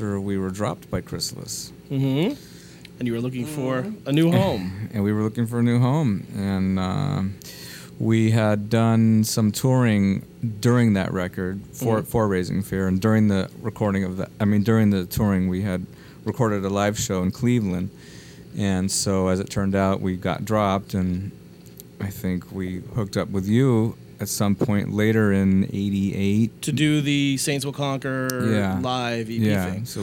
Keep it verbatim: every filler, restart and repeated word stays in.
we were dropped by Chrysalis. Mm-hmm. And you were looking for a new home. And we were looking for a new home. And uh, we had done some touring during that record for, Mhm. for Raising Fear. And during the recording of that, I mean, during the touring, we had recorded a live show in Cleveland. And so as it turned out, we got dropped. And I think we hooked up with you at some point later in eighty-eight. To do the Saints Will Conquer Yeah. live E P Yeah. thing. So